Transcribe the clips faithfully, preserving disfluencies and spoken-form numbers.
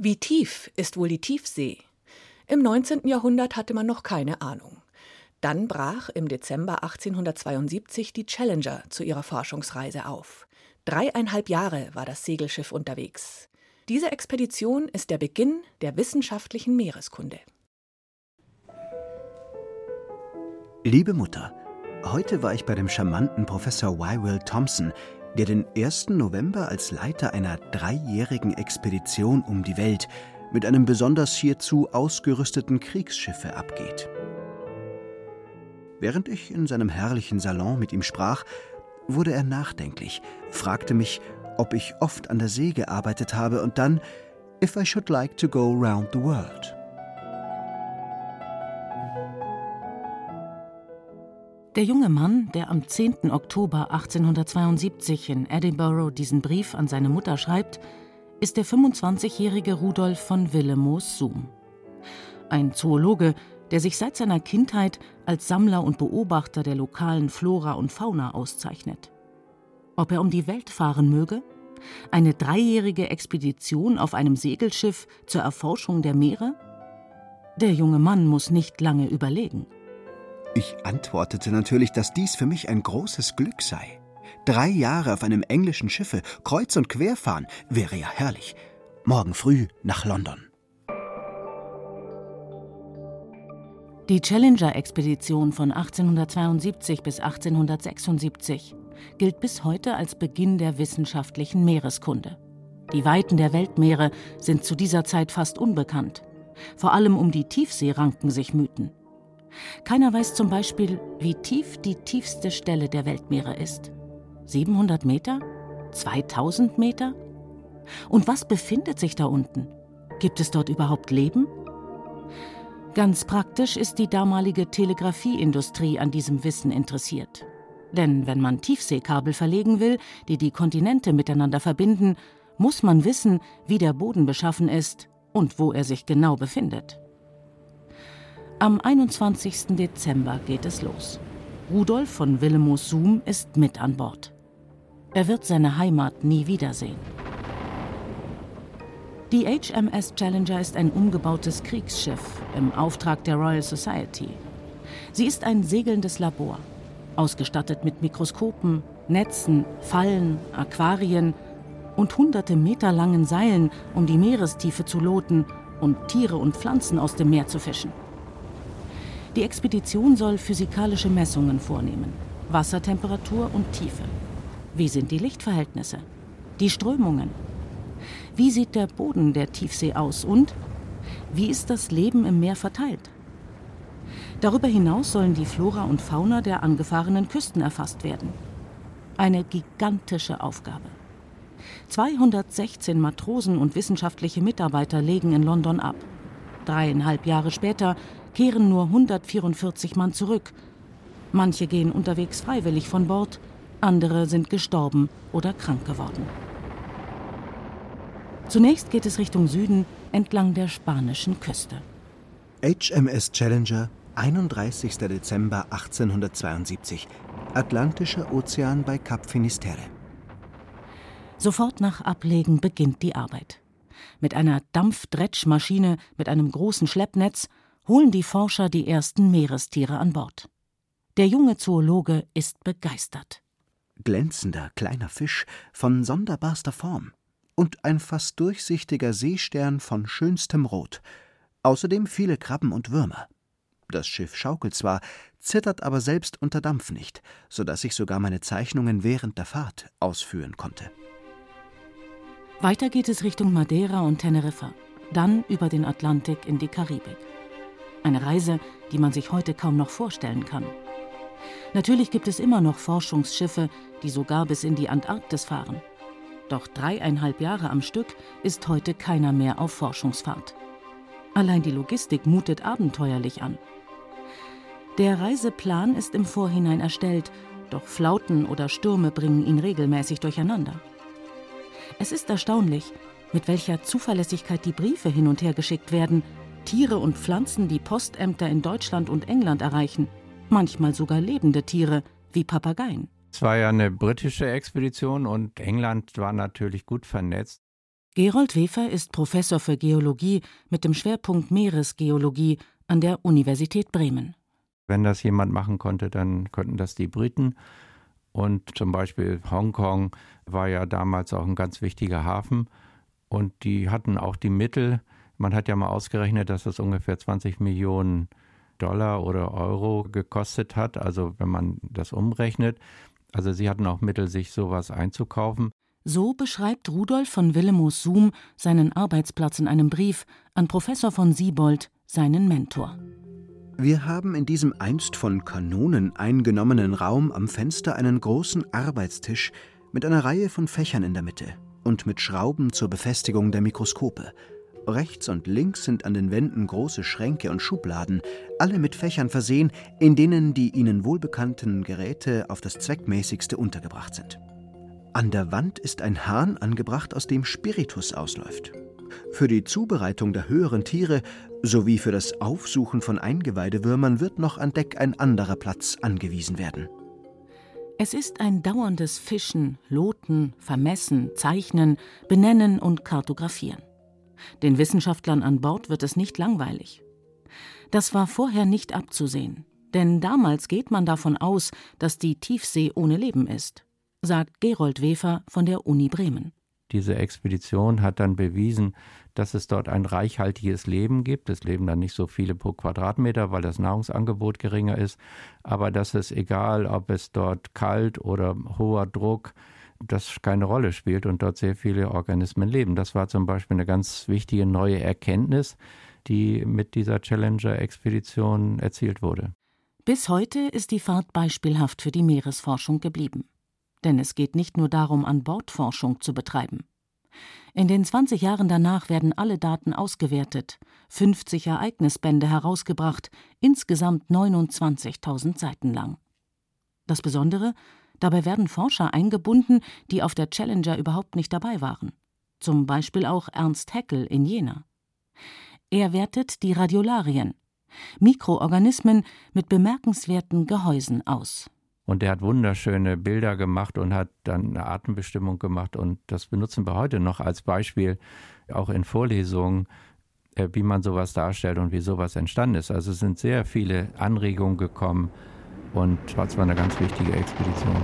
Wie tief ist wohl die Tiefsee? Im neunzehnten Jahrhundert hatte man noch keine Ahnung. Dann brach im Dezember achtzehnhundertzweiundsiebzig die Challenger zu ihrer Forschungsreise auf. Dreieinhalb Jahre war das Segelschiff unterwegs. Diese Expedition ist der Beginn der wissenschaftlichen Meereskunde. Liebe Mutter, heute war ich bei dem charmanten Professor Wywell Thompson, der den ersten November als Leiter einer dreijährigen Expedition um die Welt mit einem besonders hierzu ausgerüsteten Kriegsschiffe abgeht. Während ich in seinem herrlichen Salon mit ihm sprach, wurde er nachdenklich, fragte mich, ob ich oft an der See gearbeitet habe und dann, if I should like to go round the world. Der junge Mann, der am zehnten Oktober achtzehnhundertzweiundsiebzig in Edinburgh diesen Brief an seine Mutter schreibt, ist der fünfundzwanzigjährige Rudolf von Willemoes-Suhm. Ein Zoologe, der sich seit seiner Kindheit als Sammler und Beobachter der lokalen Flora und Fauna auszeichnet. Ob er um die Welt fahren möge? Eine dreijährige Expedition auf einem Segelschiff zur Erforschung der Meere? Der junge Mann muss nicht lange überlegen. Ich antwortete natürlich, dass dies für mich ein großes Glück sei. Drei Jahre auf einem englischen Schiffe, kreuz und quer fahren, wäre ja herrlich. Morgen früh nach London. Die Challenger-Expedition von achtzehnhundertzweiundsiebzig bis achtzehnhundertsechsundsiebzig gilt bis heute als Beginn der wissenschaftlichen Meereskunde. Die Weiten der Weltmeere sind zu dieser Zeit fast unbekannt. Vor allem um die Tiefsee ranken sich Mythen. Keiner weiß zum Beispiel, wie tief die tiefste Stelle der Weltmeere ist. siebenhundert Meter? zweitausend Meter? Und was befindet sich da unten? Gibt es dort überhaupt Leben? Ganz praktisch ist die damalige Telegrafieindustrie an diesem Wissen interessiert. Denn wenn man Tiefseekabel verlegen will, die die Kontinente miteinander verbinden, muss man wissen, wie der Boden beschaffen ist und wo er sich genau befindet. Am einundzwanzigsten Dezember geht es los. Rudolf von Willemoes-Suhm ist mit an Bord. Er wird seine Heimat nie wiedersehen. Die H M S Challenger ist ein umgebautes Kriegsschiff im Auftrag der Royal Society. Sie ist ein segelndes Labor, ausgestattet mit Mikroskopen, Netzen, Fallen, Aquarien und hunderte Meter langen Seilen, um die Meerestiefe zu loten und Tiere und Pflanzen aus dem Meer zu fischen. Die Expedition soll physikalische Messungen vornehmen, Wassertemperatur und Tiefe. Wie sind die Lichtverhältnisse? Die Strömungen? Wie sieht der Boden der Tiefsee aus und wie ist das Leben im Meer verteilt? Darüber hinaus sollen die Flora und Fauna der angefahrenen Küsten erfasst werden. Eine gigantische Aufgabe. zweihundertsechzehn Matrosen und wissenschaftliche Mitarbeiter legen in London ab. Dreieinhalb Jahre später kehren nur hundertvierundvierzig Mann zurück. Manche gehen unterwegs freiwillig von Bord, andere sind gestorben oder krank geworden. Zunächst geht es Richtung Süden entlang der spanischen Küste. H M S Challenger, einunddreißigster Dezember achtzehnhundertzweiundsiebzig, Atlantischer Ozean bei Kap Finisterre. Sofort nach Ablegen beginnt die Arbeit. Mit einer Dampfdretschmaschine mit einem großen Schleppnetz holen die Forscher die ersten Meerestiere an Bord. Der junge Zoologe ist begeistert. Glänzender kleiner Fisch von sonderbarster Form und ein fast durchsichtiger Seestern von schönstem Rot. Außerdem viele Krabben und Würmer. Das Schiff schaukelt zwar, zittert aber selbst unter Dampf nicht, sodass ich sogar meine Zeichnungen während der Fahrt ausführen konnte. Weiter geht es Richtung Madeira und Teneriffa, dann über den Atlantik in die Karibik. Eine Reise, die man sich heute kaum noch vorstellen kann. Natürlich gibt es immer noch Forschungsschiffe, die sogar bis in die Antarktis fahren. Doch dreieinhalb Jahre am Stück ist heute keiner mehr auf Forschungsfahrt. Allein die Logistik mutet abenteuerlich an. Der Reiseplan ist im Vorhinein erstellt, doch Flauten oder Stürme bringen ihn regelmäßig durcheinander. Es ist erstaunlich, mit welcher Zuverlässigkeit die Briefe hin und her geschickt werden, Tiere und Pflanzen, die Postämter in Deutschland und England erreichen, manchmal sogar lebende Tiere wie Papageien. Es war ja eine britische Expedition und England war natürlich gut vernetzt. Gerold Wefer ist Professor für Geologie mit dem Schwerpunkt Meeresgeologie an der Universität Bremen. Wenn das jemand machen konnte, dann konnten das die Briten. Und zum Beispiel Hongkong war ja damals auch ein ganz wichtiger Hafen. Und die hatten auch die Mittel. Man hat ja mal ausgerechnet, dass das ungefähr zwanzig Millionen Dollar oder Euro gekostet hat. Also wenn man das umrechnet. Also sie hatten auch Mittel, sich sowas einzukaufen. So beschreibt Rudolf von Willemoes-Suhm seinen Arbeitsplatz in einem Brief an Professor von Siebold, seinen Mentor. Wir haben in diesem einst von Kanonen eingenommenen Raum am Fenster einen großen Arbeitstisch mit einer Reihe von Fächern in der Mitte und mit Schrauben zur Befestigung der Mikroskope. Rechts und links sind an den Wänden große Schränke und Schubladen, alle mit Fächern versehen, in denen die ihnen wohlbekannten Geräte auf das Zweckmäßigste untergebracht sind. An der Wand ist ein Hahn angebracht, aus dem Spiritus ausläuft. Für die Zubereitung der höheren Tiere sowie für das Aufsuchen von Eingeweidewürmern wird noch an Deck ein anderer Platz angewiesen werden. Es ist ein dauerndes Fischen, Loten, Vermessen, Zeichnen, Benennen und Kartografieren. Den Wissenschaftlern an Bord wird es nicht langweilig. Das war vorher nicht abzusehen, denn damals geht man davon aus, dass die Tiefsee ohne Leben ist, sagt Gerold Wefer von der Uni Bremen. Diese Expedition hat dann bewiesen, dass es dort ein reichhaltiges Leben gibt. Es leben dann nicht so viele pro Quadratmeter, weil das Nahrungsangebot geringer ist. Aber dass es, egal ob es dort kalt oder hoher Druck, das keine Rolle spielt und dort sehr viele Organismen leben. Das war zum Beispiel eine ganz wichtige neue Erkenntnis, die mit dieser Challenger-Expedition erzielt wurde. Bis heute ist die Fahrt beispielhaft für die Meeresforschung geblieben. Denn es geht nicht nur darum, an Bord Forschung zu betreiben. In den zwanzig Jahren danach werden alle Daten ausgewertet, fünfzig Ereignisbände herausgebracht, insgesamt neunundzwanzigtausend Seiten lang. Das Besondere, dabei werden Forscher eingebunden, die auf der Challenger überhaupt nicht dabei waren. Zum Beispiel auch Ernst Haeckel in Jena. Er wertet die Radiolarien, Mikroorganismen mit bemerkenswerten Gehäusen, aus. Und er hat wunderschöne Bilder gemacht und hat dann eine Artenbestimmung gemacht. Und das benutzen wir heute noch als Beispiel, auch in Vorlesungen, wie man sowas darstellt und wie sowas entstanden ist. Also es sind sehr viele Anregungen gekommen und es war eine ganz wichtige Expedition.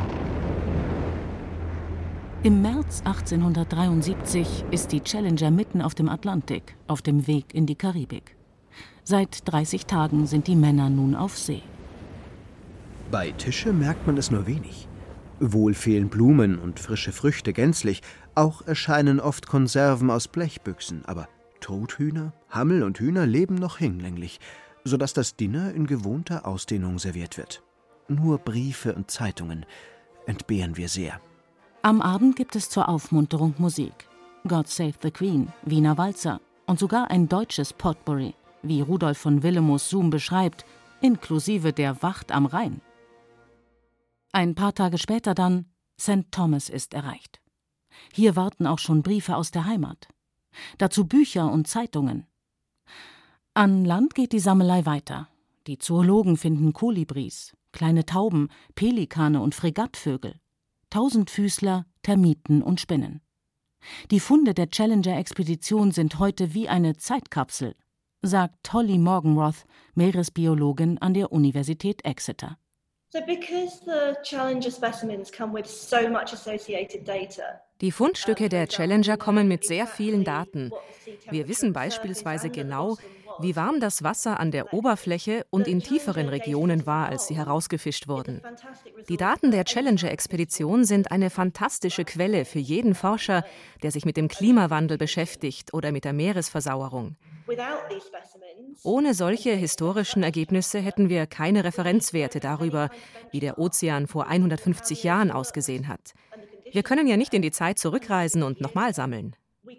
Im März achtzehnhundertdreiundsiebzig ist die Challenger mitten auf dem Atlantik, auf dem Weg in die Karibik. Seit dreißig Tagen sind die Männer nun auf See. Bei Tische merkt man es nur wenig. Wohl fehlen Blumen und frische Früchte gänzlich, auch erscheinen oft Konserven aus Blechbüchsen, aber Truthühner, Hammel und Hühner leben noch hinlänglich, sodass das Dinner in gewohnter Ausdehnung serviert wird. Nur Briefe und Zeitungen entbehren wir sehr. Am Abend gibt es zur Aufmunterung Musik. God Save the Queen, Wiener Walzer und sogar ein deutsches Potpourri, wie Rudolf von Willemoes-Suhm beschreibt, inklusive der Wacht am Rhein. Ein paar Tage später dann, Sankt Thomas ist erreicht. Hier warten auch schon Briefe aus der Heimat. Dazu Bücher und Zeitungen. An Land geht die Sammelei weiter. Die Zoologen finden Kolibris, kleine Tauben, Pelikane und Fregattvögel, Tausendfüßler, Termiten und Spinnen. Die Funde der Challenger-Expedition sind heute wie eine Zeitkapsel, sagt Holly Morgenroth, Meeresbiologin an der Universität Exeter. Die Fundstücke der Challenger kommen mit sehr vielen Daten. Wir wissen beispielsweise genau, wie warm das Wasser an der Oberfläche und in tieferen Regionen war, als sie herausgefischt wurden. Die Daten der Challenger-Expedition sind eine fantastische Quelle für jeden Forscher, der sich mit dem Klimawandel beschäftigt oder mit der Meeresversauerung. Ohne solche historischen Ergebnisse hätten wir keine Referenzwerte darüber, wie der Ozean vor hundertfünfzig Jahren ausgesehen hat. Wir können ja nicht in die Zeit zurückreisen und nochmal sammeln.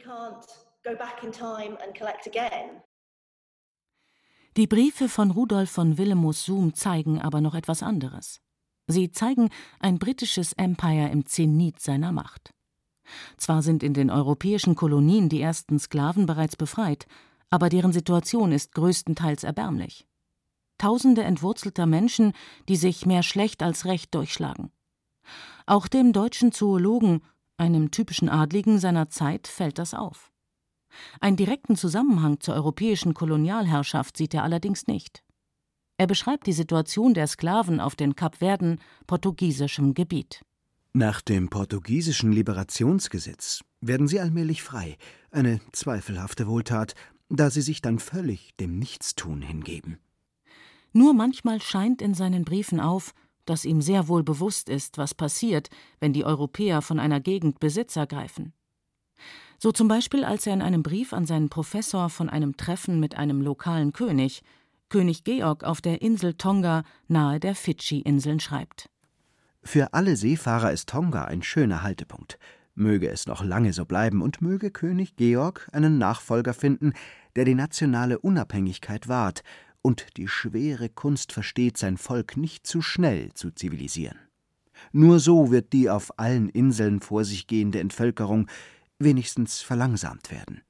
Die Briefe von Rudolf von Willemoes-Suhm zeigen aber noch etwas anderes. Sie zeigen ein britisches Empire im Zenit seiner Macht. Zwar sind in den europäischen Kolonien die ersten Sklaven bereits befreit, aber deren Situation ist größtenteils erbärmlich. Tausende entwurzelter Menschen, die sich mehr schlecht als recht durchschlagen. Auch dem deutschen Zoologen, Einem typischen Adligen seiner Zeit fällt das auf. Einen direkten Zusammenhang zur europäischen Kolonialherrschaft sieht er allerdings nicht. Er beschreibt die Situation der Sklaven auf den Kapverden, portugiesischem Gebiet. Nach dem portugiesischen Liberationsgesetz werden sie allmählich frei, eine zweifelhafte Wohltat, da sie sich dann völlig dem Nichtstun hingeben. Nur manchmal scheint in seinen Briefen auf, dass ihm sehr wohl bewusst ist, was passiert, wenn die Europäer von einer Gegend Besitz ergreifen. So zum Beispiel, als er in einem Brief an seinen Professor von einem Treffen mit einem lokalen König, König Georg auf der Insel Tonga nahe der Fidschi-Inseln, schreibt: Für alle Seefahrer ist Tonga ein schöner Haltepunkt. Möge es noch lange so bleiben und möge König Georg einen Nachfolger finden, der die nationale Unabhängigkeit wahrt und die schwere Kunst versteht, sein Volk nicht zu schnell zu zivilisieren. Nur so wird die auf allen Inseln vor sich gehende Entvölkerung wenigstens verlangsamt werden.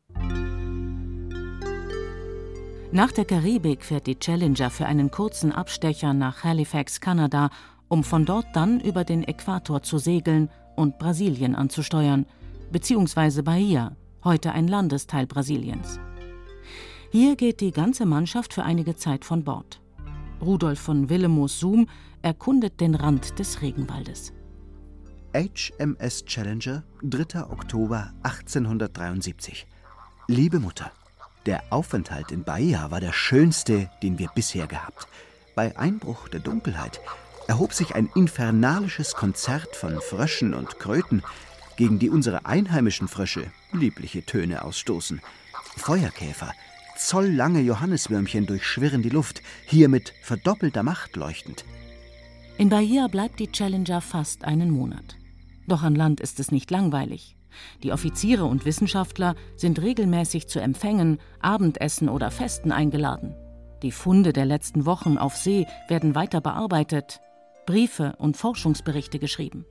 Nach der Karibik fährt die Challenger für einen kurzen Abstecher nach Halifax, Kanada, um von dort dann über den Äquator zu segeln und Brasilien anzusteuern, beziehungsweise Bahia, heute ein Landesteil Brasiliens. Hier geht die ganze Mannschaft für einige Zeit von Bord. Rudolf von Willemoes-Suhm erkundet den Rand des Regenwaldes. H M S Challenger, dritter Oktober achtzehnhundertdreiundsiebzig. Liebe Mutter, der Aufenthalt in Bahia war der schönste, den wir bisher gehabt. Bei Einbruch der Dunkelheit erhob sich ein infernalisches Konzert von Fröschen und Kröten, gegen die unsere einheimischen Frösche liebliche Töne ausstoßen. Feuerkäfer, zolllange Johanniswürmchen durchschwirren die Luft, hier mit verdoppelter Macht leuchtend. In Bahia bleibt die Challenger fast einen Monat. Doch an Land ist es nicht langweilig. Die Offiziere und Wissenschaftler sind regelmäßig zu Empfängen, Abendessen oder Festen eingeladen. Die Funde der letzten Wochen auf See werden weiter bearbeitet, Briefe und Forschungsberichte geschrieben.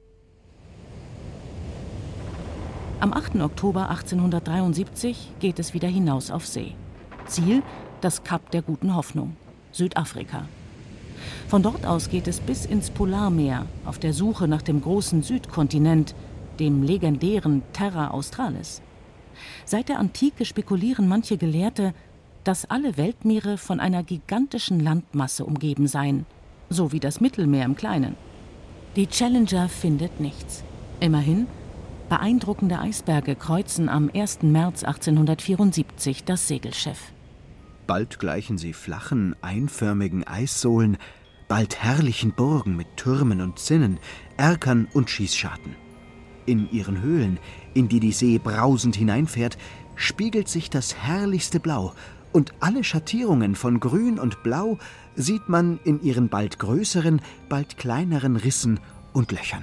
Am achten Oktober achtzehnhundertdreiundsiebzig geht es wieder hinaus auf See. Ziel: das Kap der Guten Hoffnung, Südafrika. Von dort aus geht es bis ins Polarmeer auf der Suche nach dem großen Südkontinent, dem legendären Terra Australis. Seit der Antike spekulieren manche Gelehrte, dass alle Weltmeere von einer gigantischen Landmasse umgeben seien, so wie das Mittelmeer im Kleinen. Die Challenger findet nichts. Immerhin, beeindruckende Eisberge kreuzen am ersten März achtzehnhundertvierundsiebzig das Segelschiff. Bald gleichen sie flachen, einförmigen Eissohlen, bald herrlichen Burgen mit Türmen und Zinnen, Erkern und Schießscharten. In ihren Höhlen, in die die See brausend hineinfährt, spiegelt sich das herrlichste Blau, und alle Schattierungen von Grün und Blau sieht man in ihren bald größeren, bald kleineren Rissen und Löchern.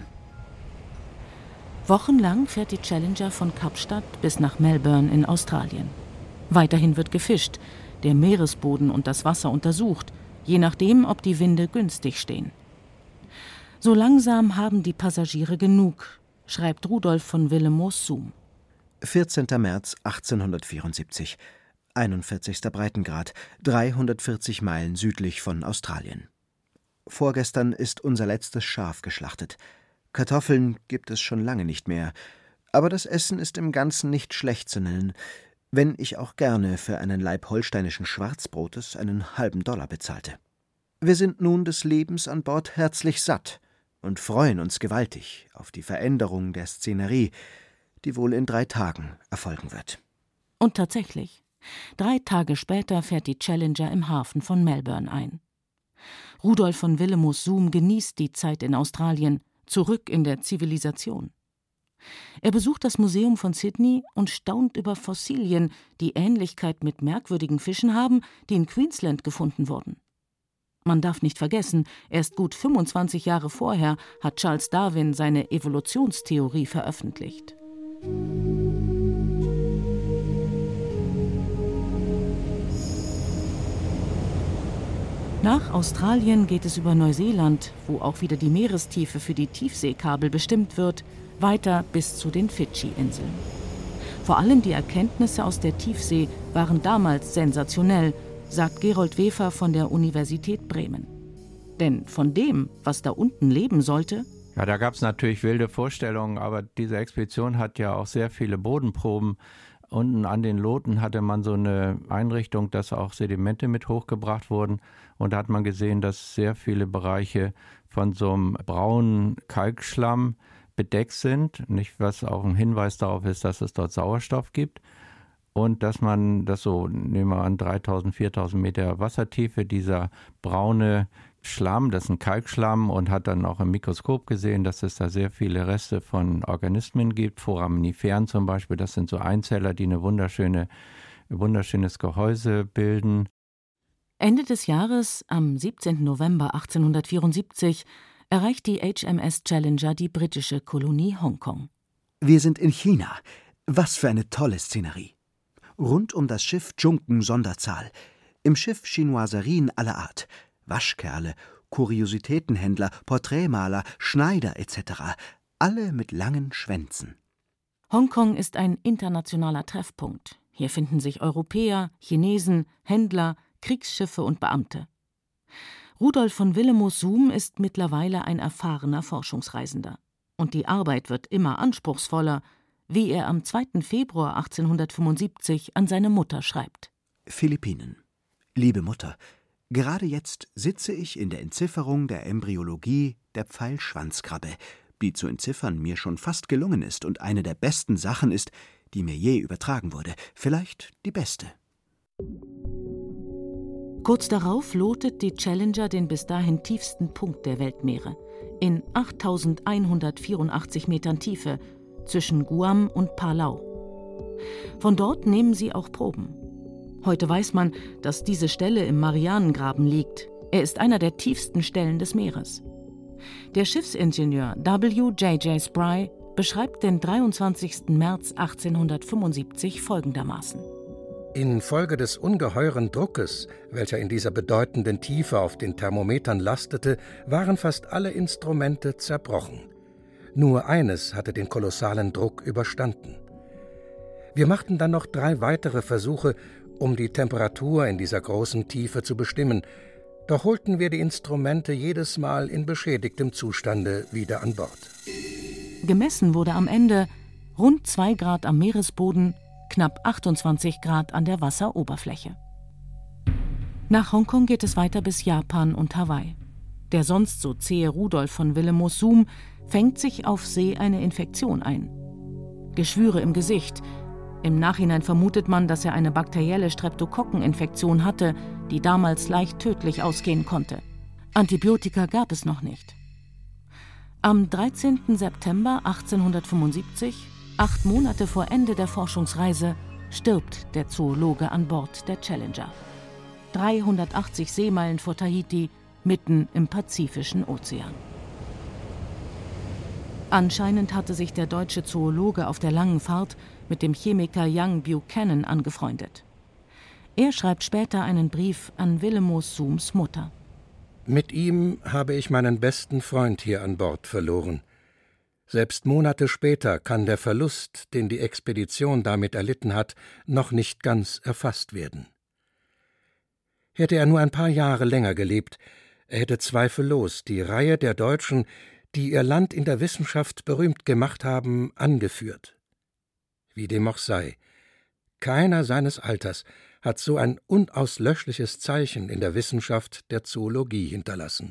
Wochenlang fährt die Challenger von Kapstadt bis nach Melbourne in Australien. Weiterhin wird gefischt, der Meeresboden und das Wasser untersucht, je nachdem, ob die Winde günstig stehen. So langsam haben die Passagiere genug, schreibt Rudolf von Willemoes-Suhm. vierzehnter März achtzehnhundertvierundsiebzig, einundvierzigster Breitengrad, dreihundertvierzig Meilen südlich von Australien. Vorgestern ist unser letztes Schaf geschlachtet. Kartoffeln gibt es schon lange nicht mehr, aber das Essen ist im Ganzen nicht schlecht zu nennen, wenn ich auch gerne für einen Laib holsteinischen Schwarzbrotes einen halben Dollar bezahlte. Wir sind nun des Lebens an Bord herzlich satt und freuen uns gewaltig auf die Veränderung der Szenerie, die wohl in drei Tagen erfolgen wird. Und tatsächlich, drei Tage später fährt die Challenger im Hafen von Melbourne ein. Rudolf von Willemoes-Suhm genießt die Zeit in Australien, zurück in der Zivilisation. Er besucht das Museum von Sydney und staunt über Fossilien, die Ähnlichkeit mit merkwürdigen Fischen haben, die in Queensland gefunden wurden. Man darf nicht vergessen, erst gut fünfundzwanzig Jahre vorher hat Charles Darwin seine Evolutionstheorie veröffentlicht. Nach Australien geht es über Neuseeland, wo auch wieder die Meerestiefe für die Tiefseekabel bestimmt wird, weiter bis zu den Fidschi-Inseln. Vor allem die Erkenntnisse aus der Tiefsee waren damals sensationell, sagt Gerold Wefer von der Universität Bremen. Denn von dem, was da unten leben sollte, Ja, da gab es natürlich wilde Vorstellungen, aber diese Expedition hat ja auch sehr viele Bodenproben. Unten an den Loten hatte man so eine Einrichtung, dass auch Sedimente mit hochgebracht wurden. Und da hat man gesehen, dass sehr viele Bereiche von so einem braunen Kalkschlamm bedeckt sind. Nicht, was auch ein Hinweis darauf ist, dass es dort Sauerstoff gibt. Und dass man das so, nehmen wir an, dreitausend, viertausend Meter Wassertiefe, dieser braune Schlamm, das ist ein Kalkschlamm, und hat dann auch im Mikroskop gesehen, dass es da sehr viele Reste von Organismen gibt, Foraminiferen zum Beispiel, das sind so Einzeller, die eine wunderschöne, wunderschönes Gehäuse bilden. Ende des Jahres, am siebzehnten November achtzehnhundertvierundsiebzig, erreicht die H M S Challenger die britische Kolonie Hongkong. Wir sind in China. Was für eine tolle Szenerie. Rund um das Schiff Dschunken Sonderzahl. Im Schiff Chinoiserien aller Art. Waschkerle, Kuriositätenhändler, Porträtmaler, Schneider et cetera. Alle mit langen Schwänzen. Hongkong ist ein internationaler Treffpunkt. Hier finden sich Europäer, Chinesen, Händler, Kriegsschiffe und Beamte. Rudolf von Willemoes-Suhm ist mittlerweile ein erfahrener Forschungsreisender. Und die Arbeit wird immer anspruchsvoller, wie er am zweiten Februar achtzehnhundertfünfundsiebzig an seine Mutter schreibt. Philippinen. Liebe Mutter, gerade jetzt sitze ich in der Entzifferung der Embryologie der Pfeilschwanzkrabbe, die zu entziffern mir schon fast gelungen ist und eine der besten Sachen ist, die mir je übertragen wurde, vielleicht die beste. Kurz darauf lotet die Challenger den bis dahin tiefsten Punkt der Weltmeere, in achttausendeinhundertvierundachtzig Metern Tiefe, zwischen Guam und Palau. Von dort nehmen sie auch Proben. Heute weiß man, dass diese Stelle im Marianengraben liegt. Er ist einer der tiefsten Stellen des Meeres. Der Schiffsingenieur W J J Spry beschreibt den dreiundzwanzigsten März achtzehnhundertfünfundsiebzig folgendermaßen. Infolge des ungeheuren Druckes, welcher in dieser bedeutenden Tiefe auf den Thermometern lastete, waren fast alle Instrumente zerbrochen. Nur eines hatte den kolossalen Druck überstanden. Wir machten dann noch drei weitere Versuche, um die Temperatur in dieser großen Tiefe zu bestimmen, doch holten wir die Instrumente jedes Mal in beschädigtem Zustande wieder an Bord. Gemessen wurde am Ende rund zwei Grad am Meeresboden, knapp achtundzwanzig Grad an der Wasseroberfläche. Nach Hongkong geht es weiter bis Japan und Hawaii. Der sonst so zähe Rudolf von Willemoes-Suhm fängt sich auf See eine Infektion ein. Geschwüre im Gesicht. Im Nachhinein vermutet man, dass er eine bakterielle Streptokokkeninfektion hatte, die damals leicht tödlich ausgehen konnte. Antibiotika gab es noch nicht. Am dreizehnten September achtzehnhundertfünfundsiebzig, acht Monate vor Ende der Forschungsreise, stirbt der Zoologe an Bord der Challenger. dreihundertachtzig Seemeilen vor Tahiti, mitten im Pazifischen Ozean. Anscheinend hatte sich der deutsche Zoologe auf der langen Fahrt mit dem Chemiker Young Buchanan angefreundet. Er schreibt später einen Brief an Willemoes-Suhms Mutter. Mit ihm habe ich meinen besten Freund hier an Bord verloren. Selbst Monate später kann der Verlust, den die Expedition damit erlitten hat, noch nicht ganz erfasst werden. Hätte er nur ein paar Jahre länger gelebt, er hätte zweifellos die Reihe der Deutschen, die ihr Land in der Wissenschaft berühmt gemacht haben, angeführt. Wie dem auch sei, keiner seines Alters hat so ein unauslöschliches Zeichen in der Wissenschaft der Zoologie hinterlassen.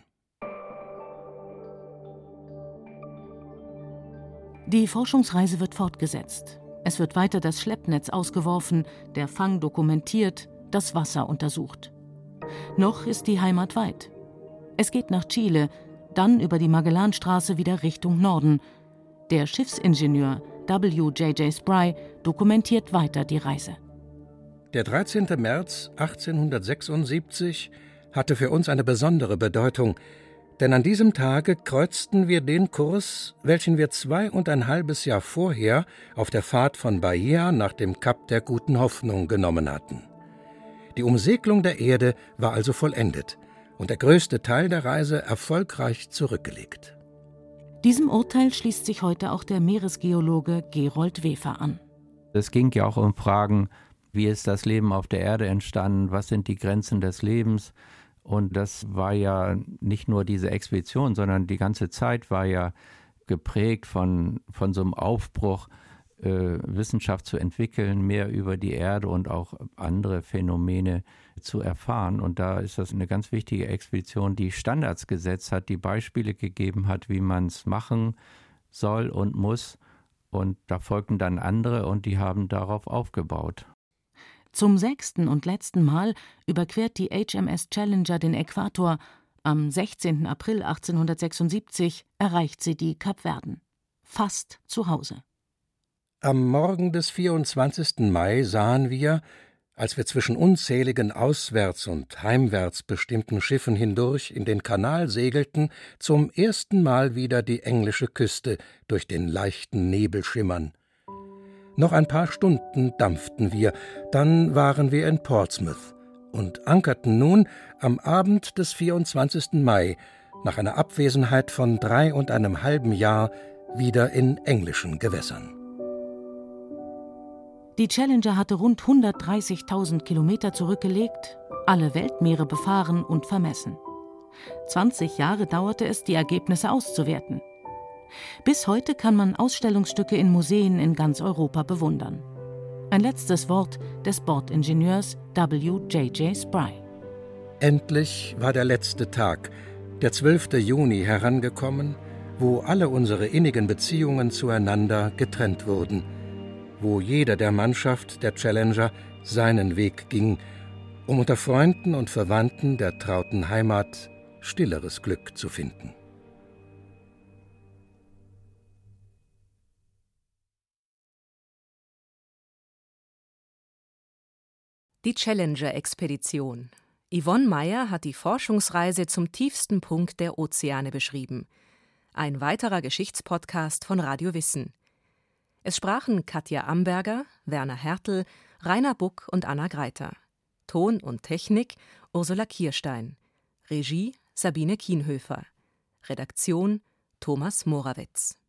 Die Forschungsreise wird fortgesetzt. Es wird weiter das Schleppnetz ausgeworfen, der Fang dokumentiert, das Wasser untersucht. Noch ist die Heimat weit. Es geht nach Chile, dann über die Magellanstraße wieder Richtung Norden. Der Schiffsingenieur W J J Spry dokumentiert weiter die Reise. Der dreizehnten März achtzehnhundertsechsundsiebzig hatte für uns eine besondere Bedeutung, denn an diesem Tage kreuzten wir den Kurs, welchen wir zwei und ein halbes Jahr vorher auf der Fahrt von Bahia nach dem Kap der Guten Hoffnung genommen hatten. Die Umsegelung der Erde war also vollendet und der größte Teil der Reise erfolgreich zurückgelegt. Diesem Urteil schließt sich heute auch der Meeresgeologe Gerold Wefer an. Es ging ja auch um Fragen, wie ist das Leben auf der Erde entstanden, was sind die Grenzen des Lebens? Und das war ja nicht nur diese Expedition, sondern die ganze Zeit war ja geprägt von, von so einem Aufbruch, äh, Wissenschaft zu entwickeln, mehr über die Erde und auch andere Phänomene zu erfahren. Und da ist das eine ganz wichtige Expedition, die Standards gesetzt hat, die Beispiele gegeben hat, wie man es machen soll und muss. Und da folgten dann andere und die haben darauf aufgebaut. Zum sechsten und letzten Mal überquert die H M S Challenger den Äquator. Am sechzehnten April achtzehnhundertsechsundsiebzig erreicht sie die Kapverden. Fast zu Hause. Am Morgen des vierundzwanzigsten Mai sahen wir, als wir zwischen unzähligen auswärts und heimwärts bestimmten Schiffen hindurch in den Kanal segelten, zum ersten Mal wieder die englische Küste durch den leichten Nebel schimmern. Noch ein paar Stunden dampften wir, dann waren wir in Portsmouth und ankerten nun am Abend des vierundzwanzigsten Mai, nach einer Abwesenheit von drei und einem halben Jahr, wieder in englischen Gewässern. Die Challenger hatte rund hundertdreißigtausend Kilometer zurückgelegt, alle Weltmeere befahren und vermessen. zwanzig Jahre dauerte es, die Ergebnisse auszuwerten. Bis heute kann man Ausstellungsstücke in Museen in ganz Europa bewundern. Ein letztes Wort des Bordingenieurs W J J Spry. Endlich war der letzte Tag, der zwölfte Juni, herangekommen, wo alle unsere innigen Beziehungen zueinander getrennt wurden, wo jeder der Mannschaft der Challenger seinen Weg ging, um unter Freunden und Verwandten der trauten Heimat stilleres Glück zu finden. Die Challenger-Expedition. Yvonne Meyer hat die Forschungsreise zum tiefsten Punkt der Ozeane beschrieben. Ein weiterer Geschichtspodcast von Radio Wissen. Es sprachen Katja Amberger, Werner Hertel, Rainer Buck und Anna Greiter. Ton und Technik Ursula Kierstein. Regie Sabine Kienhöfer. Redaktion Thomas Morawetz.